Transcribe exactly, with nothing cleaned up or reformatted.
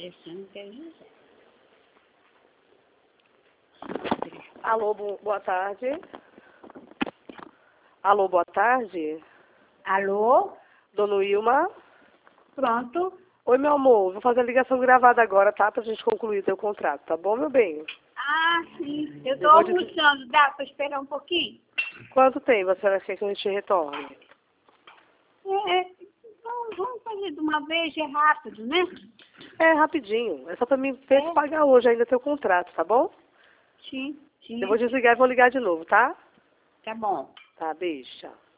parecendo que é José. Alô, bo- boa tarde. Alô, boa tarde. Alô? Dona Wilma? Pronto. Oi, meu amor. Vou fazer a ligação gravada agora, tá? Pra gente concluir o teu contrato, tá bom, meu bem? Ah, sim. Eu tô Eu vou dizer- almoçando. Dá pra esperar um pouquinho? Quanto tempo a senhora quer que a gente retorne? É, então vamos fazer de uma vez, é rápido, né? É, rapidinho. É só pra mim ver se É. pagar hoje ainda teu contrato, tá bom? Sim, sim. Eu vou desligar e vou ligar de novo, tá? Tá bom. Tá, beijo. Tchau.